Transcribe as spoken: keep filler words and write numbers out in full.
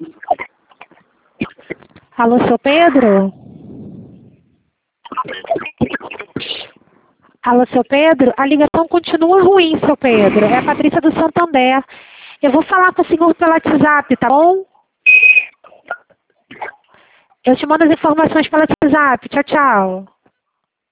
Alô, seu Pedro? Alô, seu Pedro? A ligação continua ruim, seu Pedro. É a Patrícia do Santander. Eu vou falar com o senhor pelo WhatsApp, tá bom? Eu te mando as informações pelo WhatsApp. Tchau, tchau.